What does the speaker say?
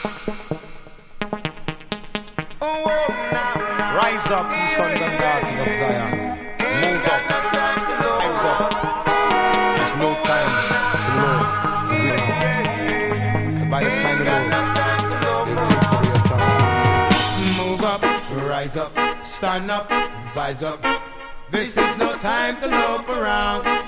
Rise up, ye sons and daughters of Zion. Move up, rise up. There's no time to love. By the time you love, you'll take away your time. Move up, rise up, stand up, vibes up. This is no time to loaf around.